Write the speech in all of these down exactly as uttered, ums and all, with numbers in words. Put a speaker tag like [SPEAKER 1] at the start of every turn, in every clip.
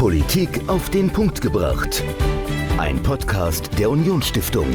[SPEAKER 1] Politik auf den Punkt gebracht. Ein Podcast der Unionsstiftung.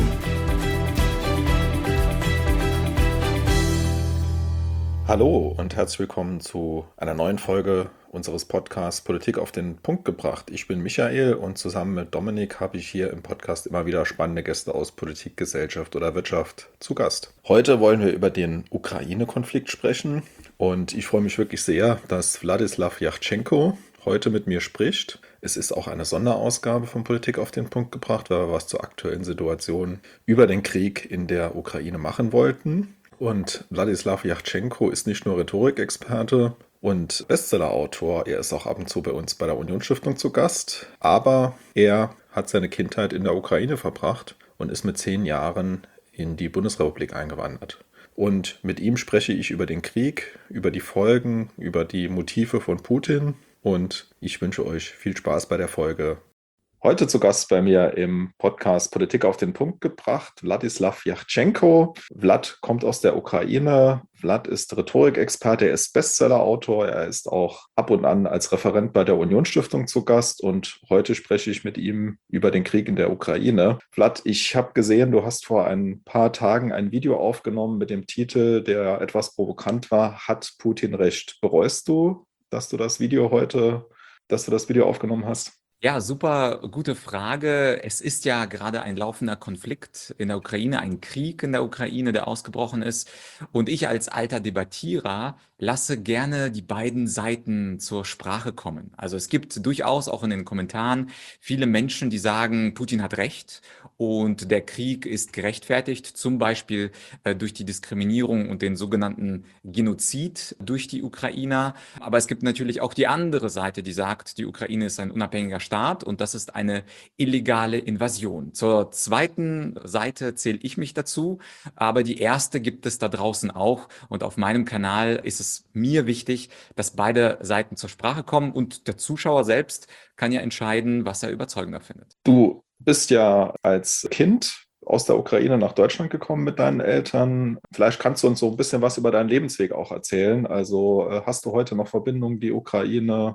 [SPEAKER 2] Hallo und herzlich willkommen zu einer neuen Folge unseres Podcasts Politik auf den Punkt gebracht. Ich bin Michael und zusammen mit Dominik habe ich hier im Podcast immer wieder spannende Gäste aus Politik, Gesellschaft oder Wirtschaft zu Gast. Heute wollen wir über den Ukraine-Konflikt sprechen und ich freue mich wirklich sehr, dass Wladislaw Jachtschenko heute mit mir spricht. Es ist auch eine Sonderausgabe von Politik auf den Punkt gebracht, weil wir was zur aktuellen Situation über den Krieg in der Ukraine machen wollten. Und Wladislaw Jachtschenko ist nicht nur Rhetorikexperte und Bestsellerautor, er ist auch ab und zu bei uns bei der Unionsstiftung zu Gast, aber er hat seine Kindheit in der Ukraine verbracht und ist mit zehn Jahren in die Bundesrepublik eingewandert. Und mit ihm spreche ich über den Krieg, über die Folgen, über die Motive von Putin und ich wünsche euch viel Spaß bei der Folge. Heute zu Gast bei mir im Podcast Politik auf den Punkt gebracht, Wladislaw Jachtschenko. Vlad kommt aus der Ukraine. Vlad ist Rhetorikexperte, er ist Bestsellerautor, er ist auch ab und an als Referent bei der Unionsstiftung zu Gast und heute spreche ich mit ihm über den Krieg in der Ukraine. Vlad, ich habe gesehen, du hast vor ein paar Tagen ein Video aufgenommen mit dem Titel, der etwas provokant war, Hat Putin recht? Bereust du, dass du das Video heute, dass du das Video aufgenommen hast?
[SPEAKER 3] Ja, super gute Frage. Es ist ja gerade ein laufender Konflikt in der Ukraine, ein Krieg in der Ukraine, der ausgebrochen ist. Und ich als alter Debattierer lasse gerne die beiden Seiten zur Sprache kommen. Also es gibt durchaus auch in den Kommentaren viele Menschen, die sagen, Putin hat recht und der Krieg ist gerechtfertigt, zum Beispiel äh, durch die Diskriminierung und den sogenannten Genozid durch die Ukrainer. Aber es gibt natürlich auch die andere Seite, die sagt, die Ukraine ist ein unabhängiger Staat. Staat und das ist eine illegale Invasion. Zur zweiten Seite zähle ich mich dazu, aber die erste gibt es da draußen auch und auf meinem Kanal ist es mir wichtig, dass beide Seiten zur Sprache kommen und der Zuschauer selbst kann ja entscheiden, was er überzeugender findet.
[SPEAKER 2] Du bist ja als Kind aus der Ukraine nach Deutschland gekommen mit deinen Eltern. Vielleicht kannst du uns so ein bisschen was über deinen Lebensweg auch erzählen. Also hast du heute noch Verbindungen, die Ukraine?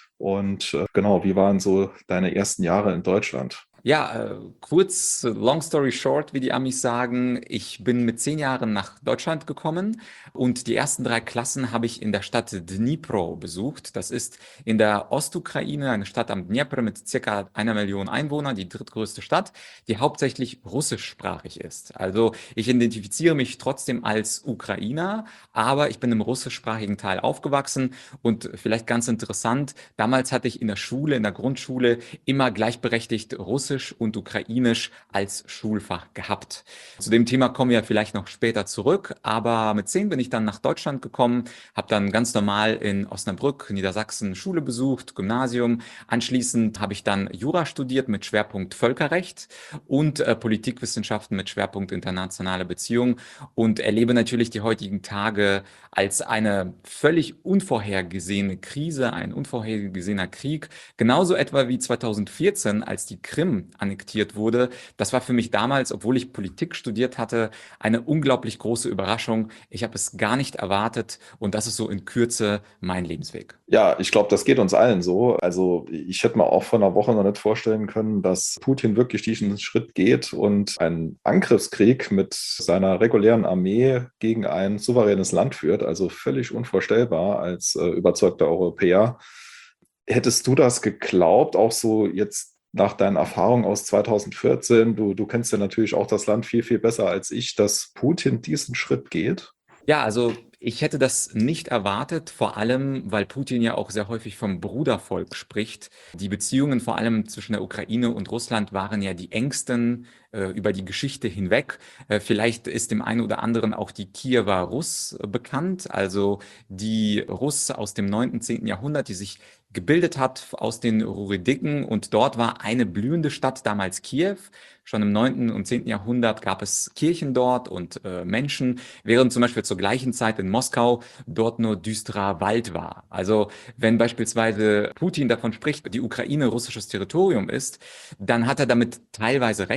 [SPEAKER 2] Und äh, genau, wie waren so deine ersten Jahre in Deutschland?
[SPEAKER 3] Ja, äh, kurz, long story short, wie die Amis sagen, ich bin mit zehn Jahren nach Deutschland gekommen und die ersten drei Klassen habe ich in der Stadt Dnipro besucht. Das ist in der Ostukraine, eine Stadt am Dnepr mit circa einer Million Einwohnern, die drittgrößte Stadt, die hauptsächlich russischsprachig ist. Also ich identifiziere mich trotzdem als Ukrainer, aber ich bin im russischsprachigen Teil aufgewachsen und vielleicht ganz interessant, damals hatte ich in der Schule, in der Grundschule immer gleichberechtigt Russisch und Ukrainisch als Schulfach gehabt. Zu dem Thema kommen wir vielleicht noch später zurück, aber mit zehn bin ich dann nach Deutschland gekommen, habe dann ganz normal in Osnabrück, Niedersachsen Schule besucht, Gymnasium. Anschließend habe ich dann Jura studiert mit Schwerpunkt Völkerrecht und äh, Politikwissenschaften mit Schwerpunkt internationale Beziehungen und erlebe natürlich die heutigen Tage als eine völlig unvorhergesehene Krise, ein unvorhergesehener Krieg, genauso etwa wie zweitausendvierzehn, als die Krim annektiert wurde. Das war für mich damals, obwohl ich Politik studiert hatte, eine unglaublich große Überraschung. Ich habe es gar nicht erwartet und das ist so in Kürze mein Lebensweg.
[SPEAKER 2] Ja, ich glaube, das geht uns allen so. Also ich hätte mir auch vor einer Woche noch nicht vorstellen können, dass Putin wirklich diesen Schritt geht und einen Angriffskrieg mit seiner regulären Armee gegen ein souveränes Land führt. Also völlig unvorstellbar als äh, überzeugter Europäer. Hättest du das geglaubt, auch so jetzt nach deinen Erfahrungen aus zweitausendvierzehn, du, du kennst ja natürlich auch das Land viel, viel besser als ich, dass Putin diesen Schritt geht?
[SPEAKER 3] Ja, also ich hätte das nicht erwartet, vor allem, weil Putin ja auch sehr häufig vom Brudervolk spricht. Die Beziehungen vor allem zwischen der Ukraine und Russland waren ja die engsten äh, über die Geschichte hinweg. Äh, vielleicht ist dem einen oder anderen auch die Kiewer Rus äh, bekannt, also die Rus aus dem neunten, zehnten Jahrhundert, die sich gebildet hat aus den Ruridiken und dort war eine blühende Stadt damals Kiew. Schon im neunten und zehnten Jahrhundert gab es Kirchen dort und äh, Menschen, während zum Beispiel zur gleichen Zeit in Moskau dort nur düsterer Wald war. Also wenn beispielsweise Putin davon spricht, die Ukraine russisches Territorium ist, dann hat er damit teilweise recht, weil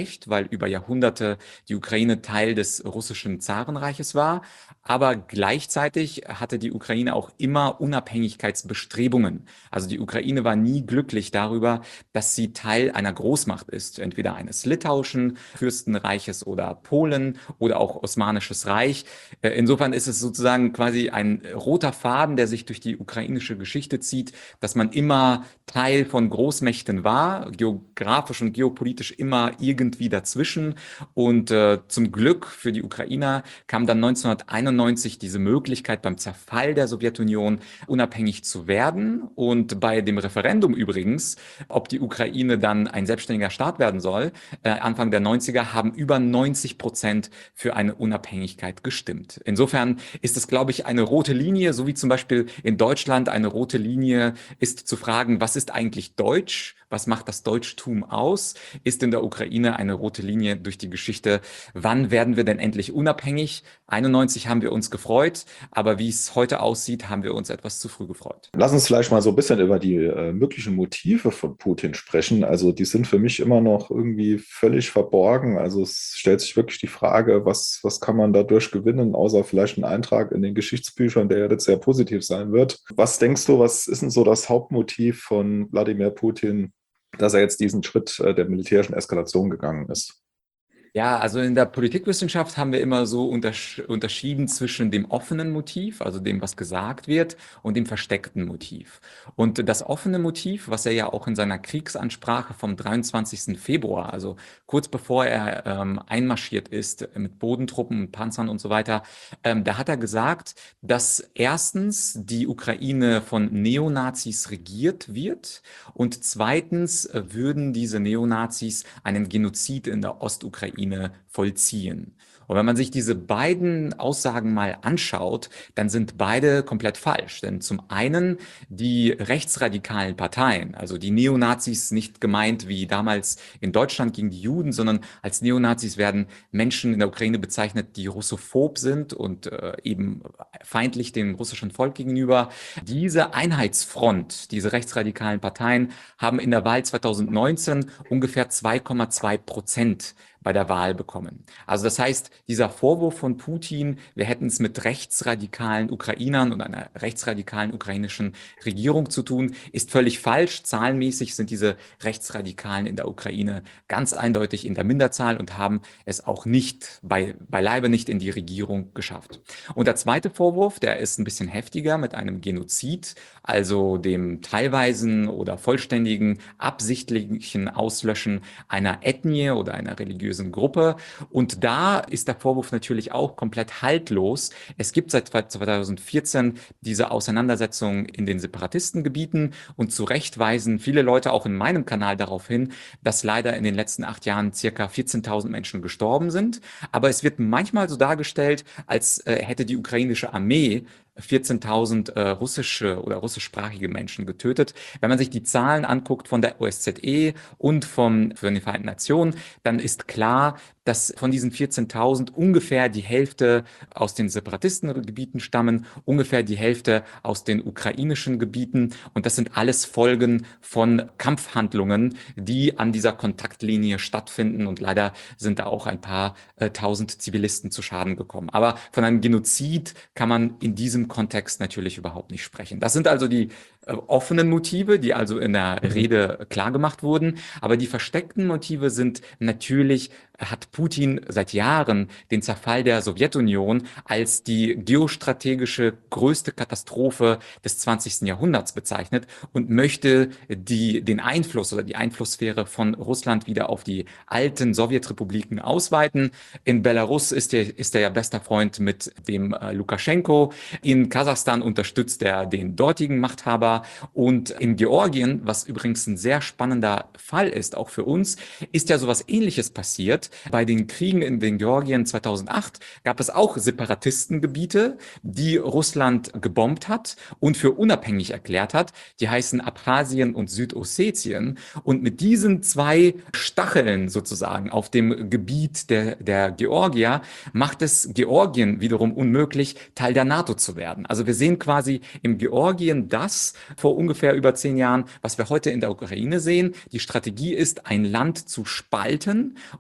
[SPEAKER 3] weil über Jahrhunderte die Ukraine Teil des russischen Zarenreiches war. Aber gleichzeitig hatte die Ukraine auch immer Unabhängigkeitsbestrebungen. Also die Ukraine war nie glücklich darüber, dass sie Teil einer Großmacht ist, entweder eines litauischen Fürstenreiches oder Polen oder auch Osmanisches Reich. Äh, Insofern ist es sozusagen quasi ein roter Faden, der sich durch die ukrainische Geschichte zieht, dass man immer Teil von Großmächten war, geografisch und geopolitisch immer irgendwie dazwischen. Und äh, zum Glück für die Ukrainer kam dann neunzehnhunderteinundneunzig diese Möglichkeit beim Zerfall der Sowjetunion unabhängig zu werden. Und bei dem Referendum übrigens, ob die Ukraine dann ein selbstständiger Staat werden soll, äh, Anfang der neunziger haben über neunzig Prozent für eine Unabhängigkeit gestimmt. Insofern ist es, glaube ich, eine rote Linie, so wie zum Beispiel in Deutschland eine rote Linie ist zu fragen, was ist eigentlich Deutsch? Was macht das Deutschtum aus? Ist in der Ukraine eine rote Linie durch die Geschichte? Wann werden wir denn endlich unabhängig? einundneunzig haben wir uns gefreut, aber wie es heute aussieht, haben wir uns etwas zu früh gefreut.
[SPEAKER 2] Lass uns vielleicht mal so ein bisschen über die äh, möglichen Motive von Putin sprechen. Also die sind für mich immer noch irgendwie völlig verborgen. Also es stellt sich wirklich die Frage, was, was kann man dadurch gewinnen, außer vielleicht einen Eintrag in den Geschichtsbüchern, der ja jetzt sehr positiv sein wird. Was denkst du, was ist denn so das Hauptmotiv von Wladimir Putin, dass er jetzt diesen Schritt äh, der militärischen Eskalation gegangen ist?
[SPEAKER 3] Ja, also in der Politikwissenschaft haben wir immer so untersch unterschieden zwischen dem offenen Motiv, also dem, was gesagt wird, und dem versteckten Motiv. Und das offene Motiv, was er ja auch in seiner Kriegsansprache vom dreiundzwanzigsten Februar, also kurz bevor er ähm, einmarschiert ist mit Bodentruppen, Panzern und so weiter, ähm, da hat er gesagt, dass erstens die Ukraine von Neonazis regiert wird und zweitens äh, würden diese Neonazis einen Genozid in der Ostukraine vollziehen. Und wenn man sich diese beiden Aussagen mal anschaut, dann sind beide komplett falsch. Denn zum einen die rechtsradikalen Parteien, also die Neonazis, nicht gemeint wie damals in Deutschland gegen die Juden, sondern als Neonazis werden Menschen in der Ukraine bezeichnet, die russophob sind und äh, eben feindlich dem russischen Volk gegenüber. Diese Einheitsfront, diese rechtsradikalen Parteien haben in der Wahl zweitausendneunzehn ungefähr zwei Komma zwei Prozent bei der Wahl bekommen. Also das heißt, dieser Vorwurf von Putin, wir hätten es mit rechtsradikalen Ukrainern und einer rechtsradikalen ukrainischen Regierung zu tun, ist völlig falsch. Zahlenmäßig sind diese Rechtsradikalen in der Ukraine ganz eindeutig in der Minderzahl und haben es auch nicht, bei, beileibe nicht in die Regierung geschafft. Und der zweite Vorwurf, der ist ein bisschen heftiger mit einem Genozid, also dem teilweisen oder vollständigen, absichtlichen Auslöschen einer Ethnie oder einer religiösen Gruppe. Und da ist der Vorwurf natürlich auch komplett haltlos. Es gibt seit zweitausendvierzehn diese Auseinandersetzung in den Separatistengebieten und zu Recht weisen viele Leute auch in meinem Kanal darauf hin, dass leider in den letzten acht Jahren circa vierzehntausend Menschen gestorben sind. Aber es wird manchmal so dargestellt, als äh, hätte die ukrainische Armee vierzehntausend äh, russische oder russischsprachige Menschen getötet. Wenn man sich die Zahlen anguckt von der O S Z E und vom, von den Vereinten Nationen, dann ist klar, dass von diesen vierzehntausend ungefähr die Hälfte aus den Separatistengebieten stammen, ungefähr die Hälfte aus den ukrainischen Gebieten. Und das sind alles Folgen von Kampfhandlungen, die an dieser Kontaktlinie stattfinden. Und leider sind da auch ein paar äh, tausend Zivilisten zu Schaden gekommen. Aber von einem Genozid kann man in diesem Kontext natürlich überhaupt nicht sprechen. Das sind also die äh, offenen Motive, die also in der
[SPEAKER 2] Mhm.
[SPEAKER 3] Rede klargemacht wurden. Aber die versteckten Motive sind natürlich, hat Putin seit Jahren den Zerfall der Sowjetunion als die geostrategische größte Katastrophe des zwanzigsten Jahrhunderts bezeichnet und möchte die, den Einfluss oder die Einflusssphäre von Russland wieder auf die alten Sowjetrepubliken ausweiten. In Belarus ist er, ist er ja bester Freund mit dem äh, Lukaschenko. In Kasachstan unterstützt er den dortigen Machthaber. Und in Georgien, was übrigens ein sehr spannender Fall ist, auch für uns, ist ja sowas Ähnliches passiert. Bei den Kriegen in den Georgien zweitausendacht gab es auch Separatistengebiete, die Russland gebombt hat und für unabhängig erklärt hat. Die heißen Abchasien und Südossetien. Und mit diesen zwei Stacheln sozusagen auf dem Gebiet der, der Georgier macht es Georgien wiederum unmöglich, Teil der NATO zu werden. Also wir sehen quasi im Georgien das vor ungefähr über zehn Jahren, was wir heute in der Ukraine sehen. Die Strategie ist, ein Land zu spalten und Teil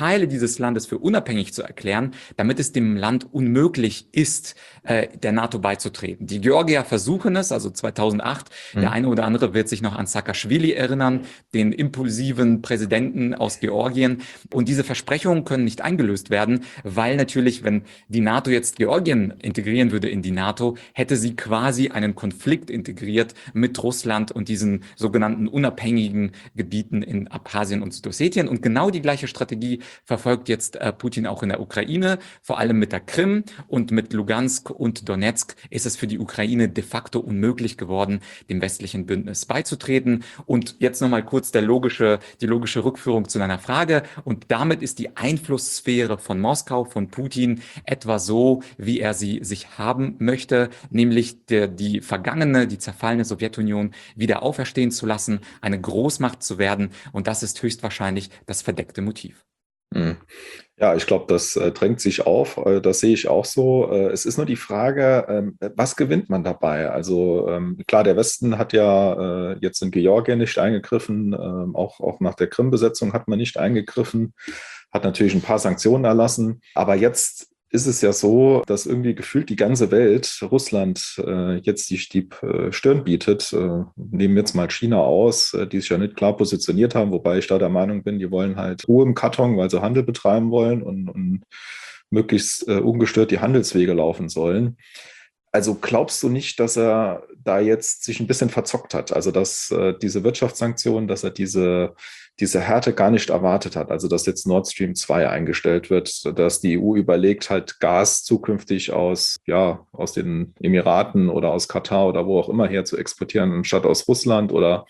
[SPEAKER 3] Teile dieses Landes für unabhängig zu erklären, damit es dem Land unmöglich ist, äh, der NATO beizutreten. Die Georgier versuchen es, also zweitausendacht. Mhm. Der eine oder andere wird sich noch an Saakaschwili erinnern, den impulsiven Präsidenten aus Georgien. Und diese Versprechungen können nicht eingelöst werden, weil natürlich, wenn die NATO jetzt Georgien integrieren würde in die NATO, hätte sie quasi einen Konflikt integriert mit Russland und diesen sogenannten unabhängigen Gebieten in Abchasien und Südossetien. Und genau die gleiche Strategie verfolgt jetzt äh, Putin auch in der Ukraine, vor allem mit der Krim und mit Lugansk und Donetsk ist es für die Ukraine de facto unmöglich geworden, dem westlichen Bündnis beizutreten. Und jetzt nochmal kurz der logische, die logische Rückführung zu deiner Frage. Und damit ist die Einflusssphäre von Moskau, von Putin etwa so, wie er sie sich haben möchte, nämlich der, die vergangene, die zerfallene Sowjetunion wieder auferstehen zu lassen, eine Großmacht zu werden. Und das ist höchstwahrscheinlich das verdeckte Motiv.
[SPEAKER 2] Hm. Ja, ich glaube, das äh, drängt sich auf. Äh, das sehe ich auch so. Äh, es ist nur die Frage, ähm, was gewinnt man dabei? Also ähm, klar, der Westen hat ja äh, jetzt in Georgien nicht eingegriffen. Ähm, auch, auch nach der Krim-Besetzung hat man nicht eingegriffen. Hat natürlich ein paar Sanktionen erlassen. Aber jetzt ist es ja so, dass irgendwie gefühlt die ganze Welt, Russland, äh, jetzt sich die äh, Stirn bietet. Äh, nehmen jetzt mal China aus, äh, die sich ja nicht klar positioniert haben, wobei ich da der Meinung bin, die wollen halt Ruhe im Karton, weil sie Handel betreiben wollen und, und möglichst äh, ungestört die Handelswege laufen sollen. Also glaubst du nicht, dass er da jetzt sich ein bisschen verzockt hat? Also dass äh, diese Wirtschaftssanktionen, dass er diese, diese Härte gar nicht erwartet hat. Also dass jetzt Nord Stream zwei eingestellt wird, dass die E U überlegt, halt Gas zukünftig aus, ja, aus den Emiraten oder aus Katar oder wo auch immer her zu exportieren, anstatt aus Russland oder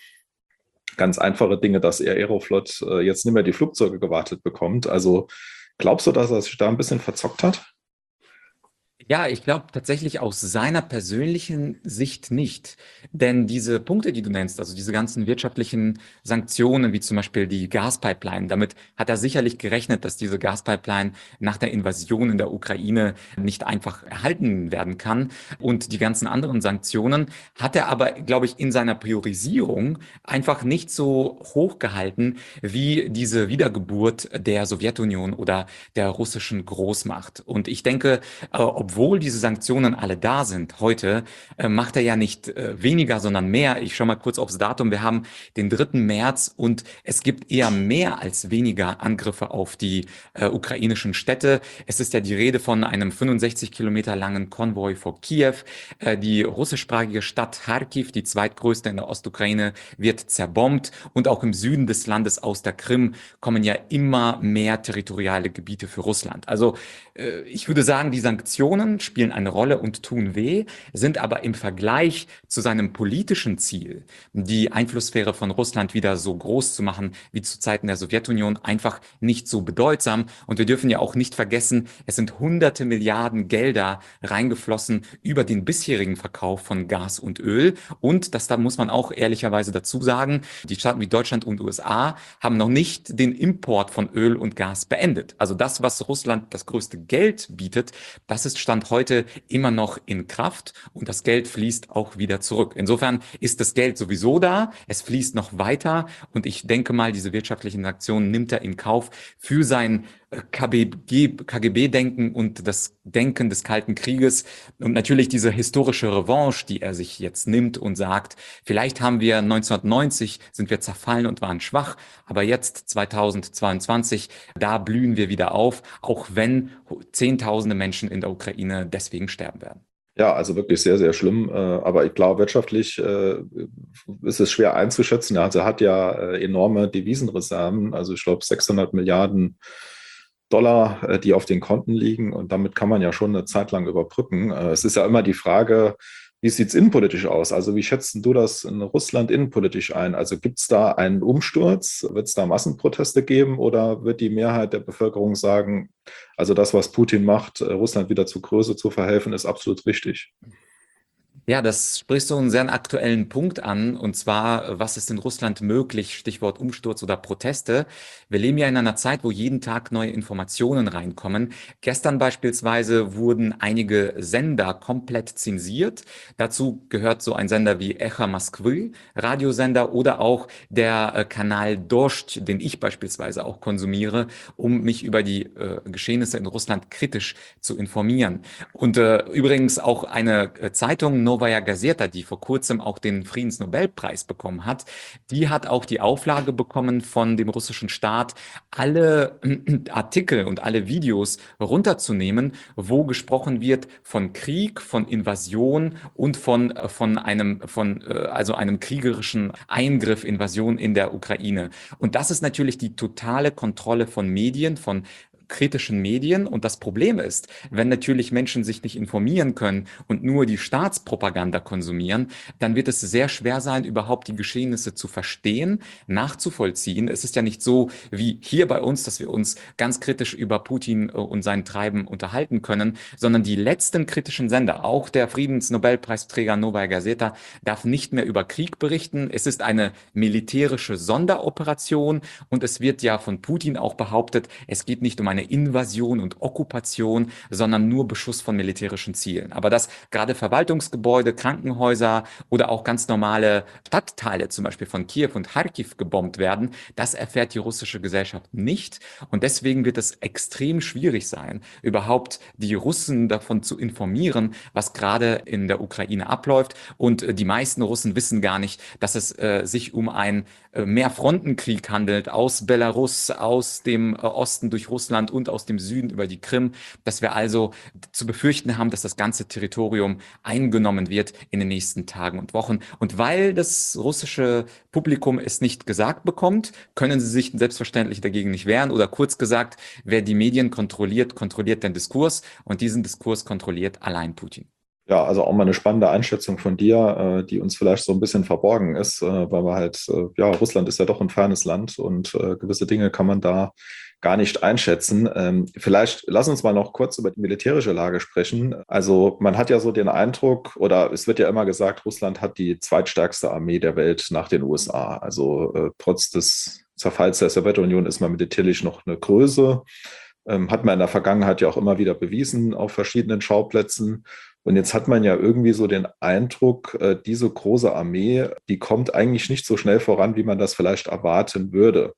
[SPEAKER 2] ganz einfache Dinge, dass er Aeroflot äh, jetzt nicht mehr die Flugzeuge gewartet bekommt. Also glaubst du, dass er sich da ein bisschen verzockt hat?
[SPEAKER 3] Ja, ich glaube tatsächlich aus seiner persönlichen Sicht nicht. Denn diese Punkte, die du nennst, also diese ganzen wirtschaftlichen Sanktionen, wie zum Beispiel die Gaspipeline, damit hat er sicherlich gerechnet, dass diese Gaspipeline nach der Invasion in der Ukraine nicht einfach erhalten werden kann. Und die ganzen anderen Sanktionen hat er aber, glaube ich, in seiner Priorisierung einfach nicht so hoch gehalten wie diese Wiedergeburt der Sowjetunion oder der russischen Großmacht. Und ich denke, äh, obwohl Obwohl diese Sanktionen alle da sind heute, äh, macht er ja nicht äh, weniger, sondern mehr. Ich schaue mal kurz aufs Datum. Wir haben den dritten März und es gibt eher mehr als weniger Angriffe auf die äh, ukrainischen Städte. Es ist ja die Rede von einem fünfundsechzig Kilometer langen Konvoi vor Kiew. Äh, die russischsprachige Stadt Kharkiv, die zweitgrößte in der Ostukraine, wird zerbombt. Und auch im Süden des Landes aus der Krim kommen ja immer mehr territoriale Gebiete für Russland. Also äh, ich würde sagen, die Sanktionen spielen eine Rolle und tun weh, sind aber im Vergleich zu seinem politischen Ziel, die Einflusssphäre von Russland wieder so groß zu machen wie zu Zeiten der Sowjetunion, einfach nicht so bedeutsam. Und wir dürfen ja auch nicht vergessen, es sind hunderte Milliarden Gelder reingeflossen über den bisherigen Verkauf von Gas und Öl. Und das da muss man auch ehrlicherweise dazu sagen, die Staaten wie Deutschland und U S A haben noch nicht den Import von Öl und Gas beendet. Also das, was Russland das größte Geld bietet, das ist Stand heute immer noch in Kraft und das Geld fließt auch wieder zurück. Insofern ist das Geld sowieso da, es fließt noch weiter und ich denke mal, diese wirtschaftlichen Aktionen nimmt er in Kauf für sein K G B-Denken und das Denken des Kalten Krieges und natürlich diese historische Revanche, die er sich jetzt nimmt und sagt, vielleicht haben wir neunzehnhundertneunzig, sind wir zerfallen und waren schwach, aber jetzt zweitausendzweiundzwanzig, da blühen wir wieder auf, auch wenn Zehntausende Menschen in der Ukraine deswegen sterben werden.
[SPEAKER 2] Ja, also wirklich sehr, sehr schlimm. Aber ich glaube, wirtschaftlich ist es schwer einzuschätzen. Also er hat ja enorme Devisenreserven, also ich glaube sechshundert Milliarden Dollar, die auf den Konten liegen. Und damit kann man ja schon eine Zeit lang überbrücken. Es ist ja immer die Frage, wie sieht es innenpolitisch aus? Also wie schätzt du das in Russland innenpolitisch ein? Also gibt es da einen Umsturz? Wird es da Massenproteste geben? Oder wird die Mehrheit der Bevölkerung sagen, also das, was Putin macht, Russland wieder zur Größe zu verhelfen, ist absolut richtig?
[SPEAKER 3] Ja, das sprichst du einen sehr aktuellen Punkt an, und zwar, was ist in Russland möglich? Stichwort Umsturz oder Proteste. Wir leben ja in einer Zeit, wo jeden Tag neue Informationen reinkommen. Gestern beispielsweise wurden einige Sender komplett zensiert. Dazu gehört so ein Sender wie Echa Moskwy, Radiosender, oder auch der äh, Kanal Dost, den ich beispielsweise auch konsumiere, um mich über die äh, Geschehnisse in Russland kritisch zu informieren. Und äh, übrigens auch eine äh, Zeitung, Novaya Gazeta, die vor kurzem auch den Friedensnobelpreis bekommen hat, die hat auch die Auflage bekommen von dem russischen Staat, alle äh, Artikel und alle Videos runterzunehmen, wo gesprochen wird von Krieg, von Invasion und von, äh, von einem, von, äh, also einem kriegerischen Eingriff, Invasion in der Ukraine. Und das ist natürlich die totale Kontrolle von Medien, von kritischen Medien. Und das Problem ist, wenn natürlich Menschen sich nicht informieren können und nur die Staatspropaganda konsumieren, dann wird es sehr schwer sein, überhaupt die Geschehnisse zu verstehen, nachzuvollziehen. Es ist ja nicht so wie hier bei uns, dass wir uns ganz kritisch über Putin äh, und sein Treiben unterhalten können, sondern die letzten kritischen Sender, auch der Friedensnobelpreisträger Novaya Gazeta, darf nicht mehr über Krieg berichten. Es ist eine militärische Sonderoperation, und es wird ja von Putin auch behauptet, es geht nicht um eine Invasion und Okkupation, sondern nur Beschuss von militärischen Zielen. Aber dass gerade Verwaltungsgebäude, Krankenhäuser oder auch ganz normale Stadtteile, zum Beispiel von Kiew und Kharkiv, gebombt werden, das erfährt die russische Gesellschaft nicht. Und deswegen wird es extrem schwierig sein, überhaupt die Russen davon zu informieren, was gerade in der Ukraine abläuft. Und äh, die meisten Russen wissen gar nicht, dass es äh, sich um einen äh, Mehrfrontenkrieg handelt, aus Belarus, aus dem äh, Osten durch Russland und aus dem Süden über die Krim, dass wir also zu befürchten haben, dass das ganze Territorium eingenommen wird in den nächsten Tagen und Wochen. Und weil das russische Publikum es nicht gesagt bekommt, können sie sich selbstverständlich dagegen nicht wehren. Oder kurz gesagt, wer die Medien kontrolliert, kontrolliert den Diskurs, und diesen Diskurs kontrolliert allein Putin.
[SPEAKER 2] Ja, also auch mal eine spannende Einschätzung von dir, äh, die uns vielleicht so ein bisschen verborgen ist, äh, weil wir halt, äh, ja, Russland ist ja doch ein fernes Land und äh, gewisse Dinge kann man da gar nicht einschätzen. Ähm, vielleicht lass uns mal noch kurz über die militärische Lage sprechen. Also man hat ja so den Eindruck, oder es wird ja immer gesagt, Russland hat die zweitstärkste Armee der Welt nach den U S A. Also äh, trotz des Zerfalls der Sowjetunion ist man militärisch noch eine Größe. Ähm, hat man in der Vergangenheit ja auch immer wieder bewiesen auf verschiedenen Schauplätzen. Und jetzt hat man ja irgendwie so den Eindruck, äh, diese große Armee, die kommt eigentlich nicht so schnell voran, wie man das vielleicht erwarten würde.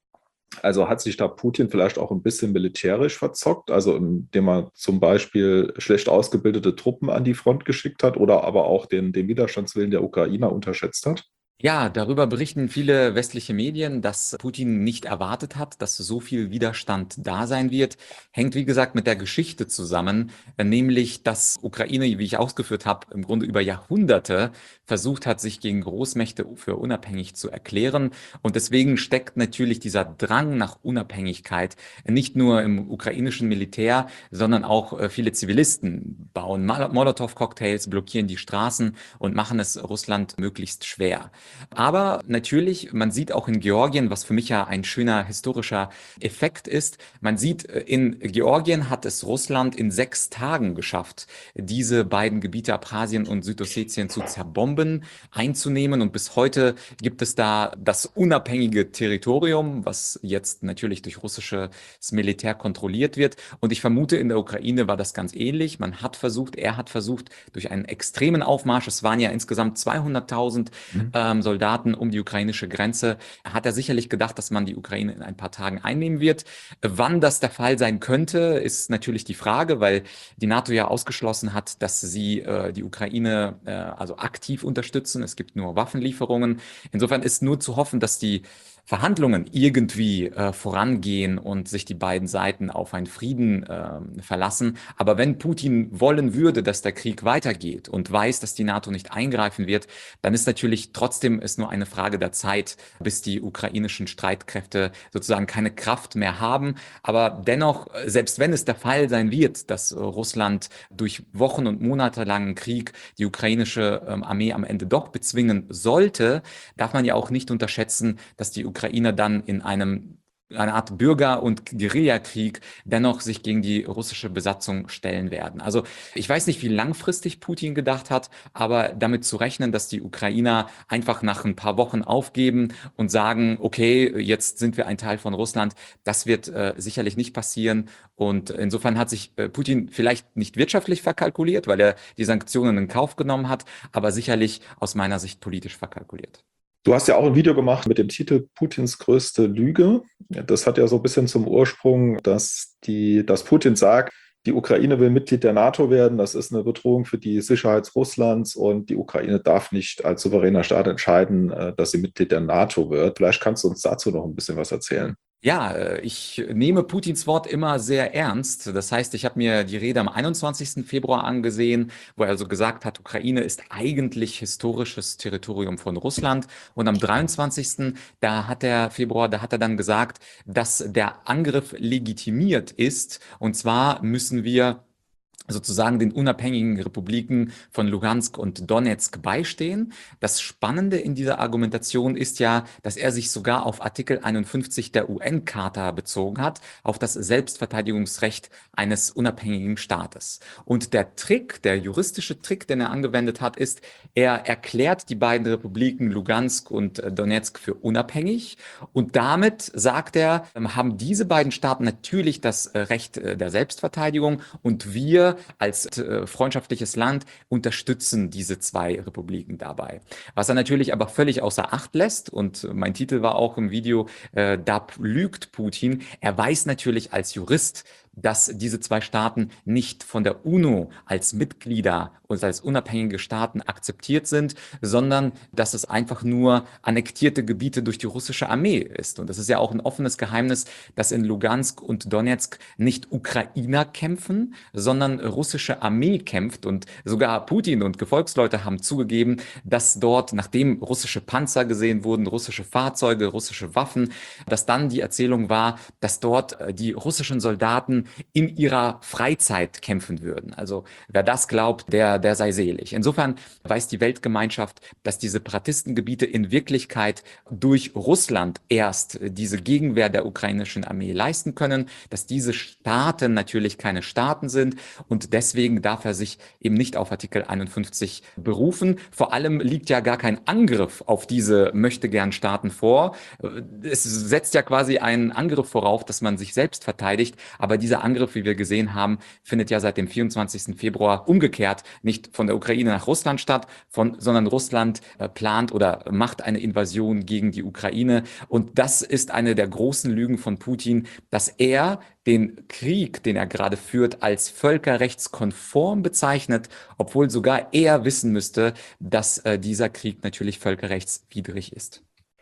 [SPEAKER 2] Also hat sich da Putin vielleicht auch ein bisschen militärisch verzockt, also indem er zum Beispiel schlecht ausgebildete Truppen an die Front geschickt hat oder aber auch den, den Widerstandswillen der Ukrainer unterschätzt hat?
[SPEAKER 3] Ja, darüber berichten viele westliche Medien, dass Putin nicht erwartet hat, dass so viel Widerstand da sein wird. Hängt, wie gesagt, mit der Geschichte zusammen, äh, nämlich, dass Ukraine, wie ich ausgeführt habe, im Grunde über Jahrhunderte versucht hat, sich gegen Großmächte für unabhängig zu erklären. Und deswegen steckt natürlich dieser Drang nach Unabhängigkeit nicht nur im ukrainischen Militär, sondern auch äh, viele Zivilisten bauen Mal- Molotow-Cocktails, blockieren die Straßen und machen es Russland möglichst schwer. Aber natürlich, man sieht auch in Georgien, was für mich ja ein schöner historischer Effekt ist, man sieht, äh, in Georgien hat es Russland in sechs Tagen geschafft, diese beiden Gebiete Abchasien und Südossetien zu zerbomben, einzunehmen. Und bis heute gibt es da das unabhängige Territorium, was jetzt natürlich durch russisches Militär kontrolliert wird. Und ich vermute, in der Ukraine war das ganz ähnlich. Man hat versucht, er hat versucht, durch einen extremen Aufmarsch, es waren ja insgesamt zweihunderttausend
[SPEAKER 2] Mhm.
[SPEAKER 3] ähm, Soldaten um die ukrainische Grenze, hat er sicherlich gedacht, dass man die Ukraine in ein paar Tagen einnehmen wird. Wann das der Fall sein könnte, ist natürlich die Frage, weil die NATO ja ausgeschlossen hat, dass sie äh, die Ukraine äh, also aktiv unterstützen. Es gibt nur Waffenlieferungen. Insofern ist nur zu hoffen, dass die Verhandlungen irgendwie äh, vorangehen und sich die beiden Seiten auf einen Frieden äh, verlassen. Aber wenn Putin wollen würde, dass der Krieg weitergeht und weiß, dass die NATO nicht eingreifen wird, dann ist natürlich trotzdem es nur eine Frage der Zeit, bis die ukrainischen Streitkräfte sozusagen keine Kraft mehr haben. Aber dennoch, äh, selbst wenn es der Fall sein wird, dass äh, Russland durch Wochen und Monate langen Krieg die ukrainische ähm, Armee am Ende doch bezwingen sollte, darf man ja auch nicht unterschätzen, dass die Ukrainer dann in einem eine Art Bürger- und Guerillakrieg dennoch sich gegen die russische Besatzung stellen werden. Also ich weiß nicht, wie langfristig Putin gedacht hat, aber damit zu rechnen, dass die Ukrainer einfach nach ein paar Wochen aufgeben und sagen, okay, jetzt sind wir ein Teil von Russland, das wird äh, sicherlich nicht passieren. Und insofern hat sich äh, Putin vielleicht nicht wirtschaftlich verkalkuliert, weil er die Sanktionen in Kauf genommen hat, aber sicherlich aus meiner Sicht politisch verkalkuliert.
[SPEAKER 2] Du hast ja auch ein Video gemacht mit dem Titel Putins größte Lüge. Das hat ja so ein bisschen zum Ursprung, dass die, dass Putin sagt, die Ukraine will Mitglied der NATO werden. Das ist eine Bedrohung für die Sicherheit Russlands und die Ukraine darf nicht als souveräner Staat entscheiden, äh, dass sie Mitglied der NATO wird. Vielleicht kannst du uns dazu noch ein bisschen was erzählen.
[SPEAKER 3] Ja, äh, ich nehme Putins Wort immer sehr ernst. Das heißt, ich habe mir die Rede am einundzwanzigsten Februar angesehen, wo er also gesagt hat, Ukraine ist eigentlich historisches Territorium von Russland. Und am dreiundzwanzigsten, da hat er Februar, da hat er dann gesagt, dass der Angriff legitimiert ist. Und zwar müssen wir sozusagen den unabhängigen Republiken von Luhansk und Donetsk beistehen. Das Spannende in dieser Argumentation ist ja, dass er sich sogar auf Artikel einundfünfzig der U N-Charta bezogen hat, auf das Selbstverteidigungsrecht eines unabhängigen Staates. Und der Trick, der juristische Trick, den er angewendet hat, ist, er erklärt die beiden Republiken Lugansk und Donetsk für unabhängig und damit, sagt er, haben diese beiden Staaten natürlich das Recht der Selbstverteidigung und wir als äh, freundschaftliches Land unterstützen diese zwei Republiken dabei. Was er natürlich aber völlig außer Acht lässt, und mein Titel war auch im Video, äh, da lügt Putin, er weiß natürlich als Jurist, dass diese zwei Staaten nicht von der UNO als Mitglieder und als unabhängige Staaten akzeptiert sind, sondern dass es einfach nur annektierte Gebiete durch die russische Armee ist. Und das ist ja auch ein offenes Geheimnis, dass in Lugansk und Donetsk nicht Ukrainer kämpfen, sondern russische Armee kämpft. Und sogar Putin und Gefolgsleute haben zugegeben, dass dort, nachdem russische Panzer gesehen wurden, russische Fahrzeuge, russische Waffen, dass dann die Erzählung war, dass dort die russischen Soldaten in ihrer Freizeit kämpfen würden. Also wer das glaubt, der, der sei selig. Insofern weiß die Weltgemeinschaft, dass die Separatistengebiete in Wirklichkeit durch Russland erst diese Gegenwehr der ukrainischen Armee leisten können, dass diese Staaten natürlich keine Staaten sind und deswegen darf er sich eben nicht auf Artikel einundfünfzig berufen. Vor allem liegt ja gar kein Angriff auf diese Möchtegern-Staaten vor. Es setzt ja quasi einen Angriff vorauf, dass man sich selbst verteidigt, aber dieser Angriff, wie wir gesehen haben, findet ja seit dem vierundzwanzigsten Februar umgekehrt nicht von der Ukraine nach Russland statt, von, sondern Russland äh, plant oder macht eine Invasion gegen die Ukraine. Und das ist eine der großen Lügen von Putin, dass er den Krieg, den er gerade führt, als völkerrechtskonform bezeichnet, obwohl sogar er wissen müsste, dass äh, dieser Krieg natürlich völkerrechtswidrig ist.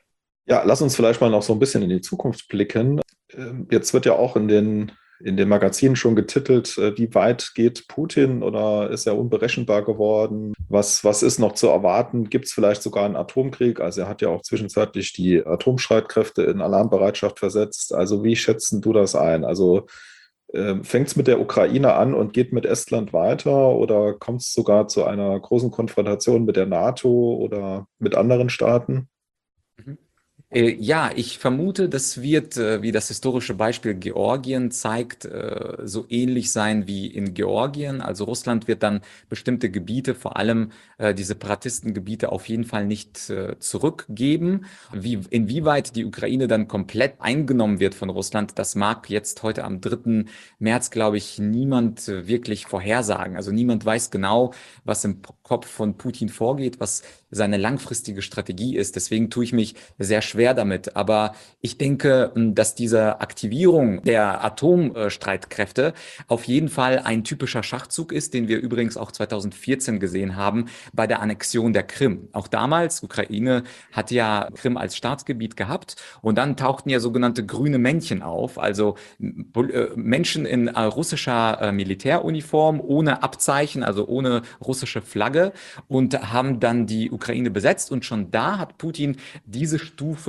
[SPEAKER 2] Ja, lass uns vielleicht mal noch so ein bisschen in die Zukunft blicken. Ähm, Jetzt wird ja auch in den in den Magazinen schon getitelt, äh, wie weit geht Putin oder ist er unberechenbar geworden? Was, was ist noch zu erwarten? Gibt es vielleicht sogar einen Atomkrieg? Also er hat ja auch zwischenzeitlich die Atomstreitkräfte in Alarmbereitschaft versetzt. Also wie schätzen du das ein? Also äh, fängt es mit der Ukraine an und geht mit Estland weiter oder kommt es sogar zu einer großen Konfrontation mit der NATO oder mit anderen Staaten?
[SPEAKER 3] Mhm. Äh, Ja, ich vermute, das wird, äh, wie das historische Beispiel Georgien zeigt, äh, so ähnlich sein wie in Georgien. Also Russland wird dann bestimmte Gebiete, vor allem äh, die Separatistengebiete, auf jeden Fall nicht äh, zurückgeben. Wie, inwieweit die Ukraine dann komplett eingenommen wird von Russland, das mag jetzt heute am dritten März, glaube ich, niemand äh, wirklich vorhersagen. Also niemand weiß genau, was im P- Kopf von Putin vorgeht, was seine langfristige Strategie ist. Deswegen tue ich mich sehr schwer damit. Aber ich denke, m, dass diese Aktivierung der Atomstreitkräfte auf jeden Fall ein typischer Schachzug ist, den wir übrigens auch zweitausendvierzehn gesehen haben bei der Annexion der Krim. Auch damals, Ukraine hat ja Krim als Staatsgebiet gehabt und dann tauchten ja sogenannte grüne Männchen auf, also m, Pol- äh, Menschen in äh, russischer äh, Militäruniform, ohne Abzeichen, also ohne russische Flagge und haben dann die Ukraine besetzt. Und schon da hat Putin diese Stufe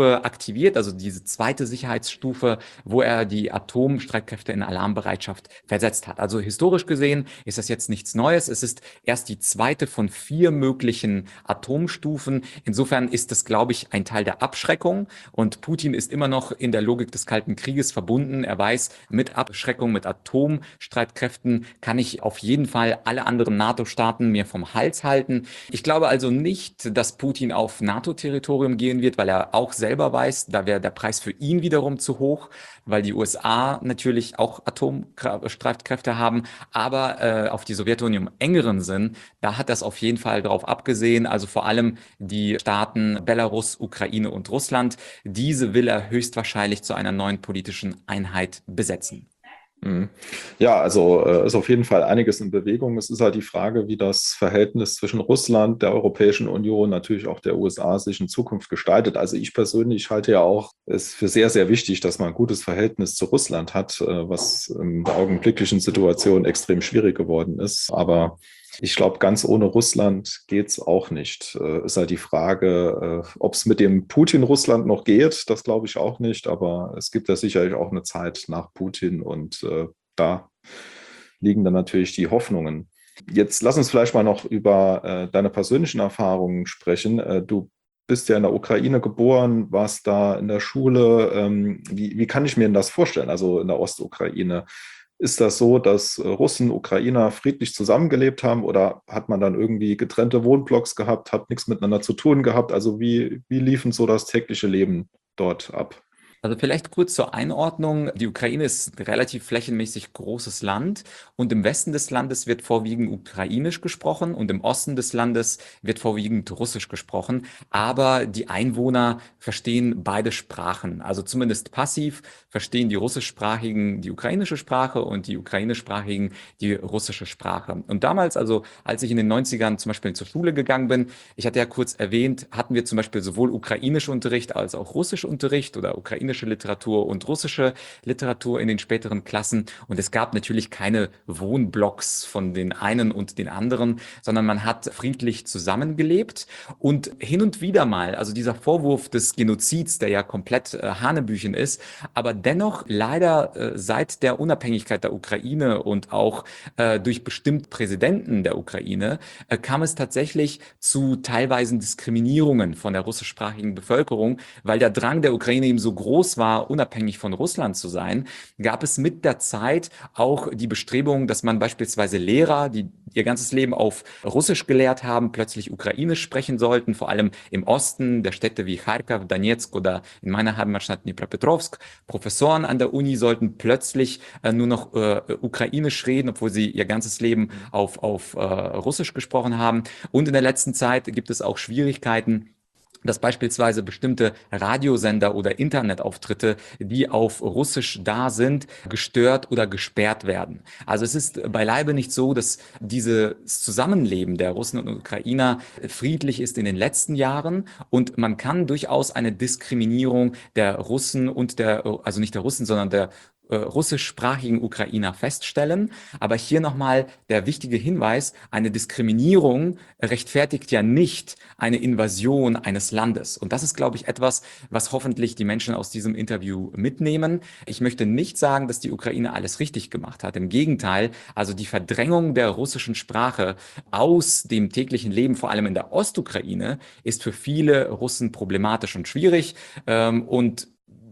[SPEAKER 3] Stufe aktiviert, also diese zweite Sicherheitsstufe, wo er die Atomstreitkräfte in Alarmbereitschaft versetzt hat. Also historisch gesehen ist das jetzt nichts Neues. Es ist erst die zweite von vier möglichen Atomstufen. Insofern ist das, glaube ich, ein Teil der Abschreckung. Und Putin ist immer noch in der Logik des Kalten Krieges verbunden. Er weiß, mit Abschreckung, mit Atomstreitkräften kann ich auf jeden Fall alle anderen NATO-Staaten mir vom Hals halten. Ich glaube also nicht, dass Putin auf NATO-Territorium gehen wird, weil er auch selber weiß, da wäre der Preis für ihn wiederum zu hoch, weil die U S A natürlich auch Atomstreitkräfte haben, aber äh, auf die Sowjetunion im engeren Sinn, da hat das auf jeden Fall darauf abgesehen, also vor allem die Staaten Belarus, Ukraine und Russland, diese will er höchstwahrscheinlich zu einer neuen politischen Einheit besetzen.
[SPEAKER 2] Mhm. Ja, also äh, ist auf jeden Fall einiges in Bewegung. Es ist halt die Frage, wie das Verhältnis zwischen Russland, der Europäischen Union, natürlich auch der U S A sich in Zukunft gestaltet. Also ich persönlich halte ja auch es für sehr, sehr wichtig, dass man ein gutes Verhältnis zu Russland hat, äh, was in der augenblicklichen Situation extrem schwierig geworden ist. Aber ich glaube, ganz ohne Russland geht es auch nicht. Äh, ist halt die Frage, äh, ob es mit dem Putin-Russland noch geht. Das glaube ich auch nicht. Aber es gibt ja sicherlich auch eine Zeit nach Putin und äh, da liegen dann natürlich die Hoffnungen. Jetzt lass uns vielleicht mal noch über äh, deine persönlichen Erfahrungen sprechen. Äh, du bist ja in der Ukraine geboren, warst da in der Schule. Ähm, wie, wie kann ich mir denn das vorstellen, also in der Ostukraine? Ist das so, dass Russen, Ukrainer friedlich zusammengelebt haben oder hat man dann irgendwie getrennte Wohnblocks gehabt, hat nichts miteinander zu tun gehabt? Also wie, wie lief denn so das tägliche Leben dort ab?
[SPEAKER 3] Also vielleicht kurz zur Einordnung. Die Ukraine ist ein relativ flächenmäßig großes Land und im Westen des Landes wird vorwiegend ukrainisch gesprochen und im Osten des Landes wird vorwiegend russisch gesprochen. Aber die Einwohner verstehen beide Sprachen. Also zumindest passiv verstehen die russischsprachigen die ukrainische Sprache und die ukrainischsprachigen die russische Sprache. Und damals, also als ich in den neunzigern zum Beispiel zur Schule gegangen bin, ich hatte ja kurz erwähnt, hatten wir zum Beispiel sowohl Ukrainischunterricht als auch Russischunterricht oder ukrainische Literatur und russische Literatur in den späteren Klassen. Und es gab natürlich keine Wohnblocks von den einen und den anderen, sondern man hat friedlich zusammengelebt. Und hin und wieder mal, also dieser Vorwurf des Genozids, der ja komplett äh, Hanebüchen ist, aber dennoch leider äh, seit der Unabhängigkeit der Ukraine und auch äh, durch bestimmte Präsidenten der Ukraine äh, kam es tatsächlich zu teilweisen Diskriminierungen von der russischsprachigen Bevölkerung, weil der Drang der Ukraine eben so groß war, unabhängig von Russland zu sein, gab es mit der Zeit auch die Bestrebung, dass man beispielsweise Lehrer, die ihr ganzes Leben auf Russisch gelehrt haben, plötzlich Ukrainisch sprechen sollten, vor allem im Osten der Städte wie Charkiw, Donetsk oder in meiner Heimatstadt Dnipropetrovsk. Professoren an der Uni sollten plötzlich äh, nur noch äh, Ukrainisch reden, obwohl sie ihr ganzes Leben auf, auf äh, Russisch gesprochen haben. Und in der letzten Zeit gibt es auch Schwierigkeiten, dass beispielsweise bestimmte Radiosender oder Internetauftritte, die auf Russisch da sind, gestört oder gesperrt werden. Also es ist beileibe nicht so, dass dieses Zusammenleben der Russen und Ukrainer friedlich ist in den letzten Jahren und man kann durchaus eine Diskriminierung der Russen und der, also nicht der Russen, sondern der äh, russischsprachigen Ukrainer feststellen. Aber hier nochmal der wichtige Hinweis, eine Diskriminierung rechtfertigt ja nicht eine Invasion eines Landes. Und das ist, glaube ich, etwas, was hoffentlich die Menschen aus diesem Interview mitnehmen. Ich möchte nicht sagen, dass die Ukraine alles richtig gemacht hat. Im Gegenteil, also die Verdrängung der russischen Sprache aus dem täglichen Leben, vor allem in der Ostukraine, ist für viele Russen problematisch und schwierig. Ähm, und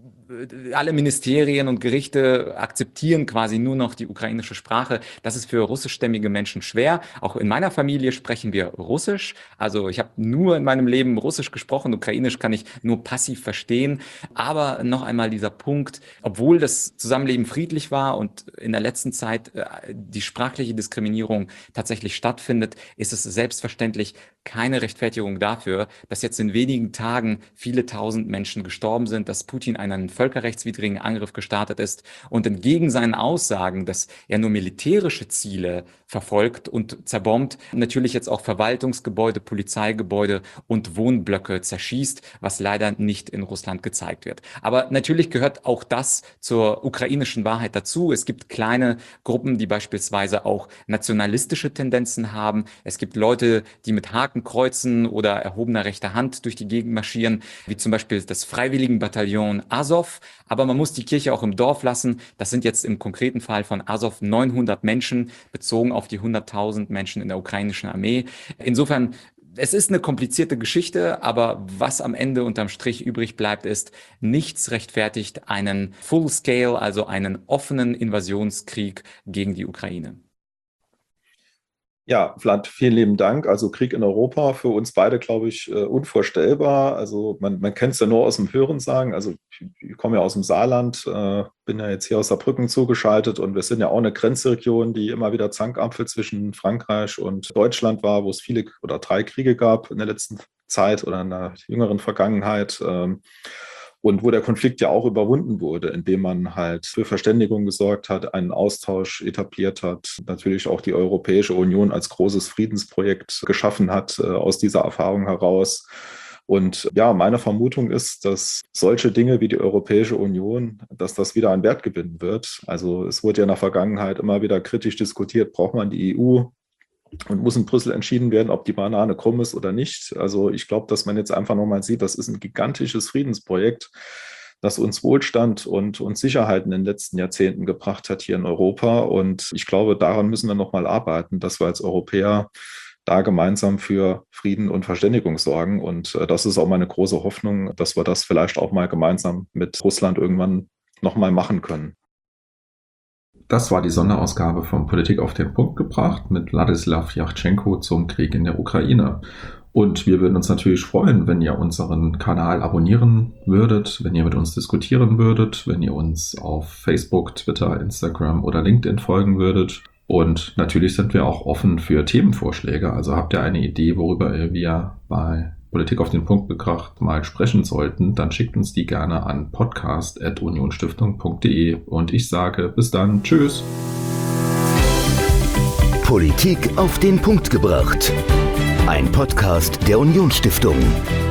[SPEAKER 3] alle Ministerien und Gerichte akzeptieren quasi nur noch die ukrainische Sprache. Das ist für russischstämmige Menschen schwer. Auch in meiner Familie sprechen wir Russisch. Also ich habe nur in meinem Leben Russisch gesprochen. Ukrainisch kann ich nur passiv verstehen. Aber noch einmal dieser Punkt, obwohl das Zusammenleben friedlich war und in der letzten Zeit äh, die sprachliche Diskriminierung tatsächlich stattfindet, ist es selbstverständlich keine Rechtfertigung dafür, dass jetzt in wenigen Tagen viele tausend Menschen gestorben sind, dass Putin einen völkerrechtswidrigen Angriff gestartet ist und entgegen seinen Aussagen, dass er nur militärische Ziele verfolgt und zerbombt. Natürlich jetzt auch Verwaltungsgebäude, Polizeigebäude und Wohnblöcke zerschießt, was leider nicht in Russland gezeigt wird. Aber natürlich gehört auch das zur ukrainischen Wahrheit dazu. Es gibt kleine Gruppen, die beispielsweise auch nationalistische Tendenzen haben. Es gibt Leute, die mit Hakenkreuzen oder erhobener rechter Hand durch die Gegend marschieren, wie zum Beispiel das Freiwilligenbataillon Azov. Aber man muss die Kirche auch im Dorf lassen. Das sind jetzt im konkreten Fall von Azov neunhundert Menschen, bezogen auf die hunderttausend Menschen in der ukrainischen Armee. Insofern, es ist eine komplizierte Geschichte, aber was am Ende unterm Strich übrig bleibt, ist, nichts rechtfertigt einen Full-Scale, also einen offenen Invasionskrieg gegen die Ukraine.
[SPEAKER 2] Ja, Vlad, vielen lieben Dank. Also Krieg in Europa, für uns beide, glaube ich, unvorstellbar. Also man, man kennt es ja nur aus dem Hörensagen. Also ich komme ja aus dem Saarland, äh, bin ja jetzt hier aus Saarbrücken zugeschaltet und wir sind ja auch eine Grenzregion, die immer wieder Zankapfel zwischen Frankreich und Deutschland war, wo es viele oder drei Kriege gab in der letzten Zeit oder in der jüngeren Vergangenheit. Ähm, Und wo der Konflikt ja auch überwunden wurde, indem man halt für Verständigung gesorgt hat, einen Austausch etabliert hat, natürlich auch die Europäische Union als großes Friedensprojekt geschaffen hat, äh, aus dieser Erfahrung heraus. Und ja, meine Vermutung ist, dass solche Dinge wie die Europäische Union, dass das wieder an Wert gewinnen wird. Also es wurde ja in der Vergangenheit immer wieder kritisch diskutiert, braucht man die E U? Und muss in Brüssel entschieden werden, ob die Banane krumm ist oder nicht. Also ich glaube, dass man jetzt einfach nochmal sieht, das ist ein gigantisches Friedensprojekt, das uns Wohlstand und, und Sicherheit in den letzten Jahrzehnten gebracht hat hier in Europa. Und ich glaube, daran müssen wir nochmal arbeiten, dass wir als Europäer da gemeinsam für Frieden und Verständigung sorgen. Und das ist auch meine große Hoffnung, dass wir das vielleicht auch mal gemeinsam mit Russland irgendwann nochmal machen können. Das war die Sonderausgabe von Politik auf den Punkt gebracht mit Wladislaw Jachtschenko zum Krieg in der Ukraine. Und wir würden uns natürlich freuen, wenn ihr unseren Kanal abonnieren würdet, wenn ihr mit uns diskutieren würdet, wenn ihr uns auf Facebook, Twitter, Instagram oder LinkedIn folgen würdet. Und natürlich sind wir auch offen für Themenvorschläge. Also habt ihr eine Idee, worüber wir bei Politik auf den Punkt gebracht mal sprechen sollten, dann schickt uns die gerne an podcast at unionstiftung punkt de und ich sage bis dann, tschüss.
[SPEAKER 1] Politik auf den Punkt gebracht. Ein Podcast der Unionsstiftung.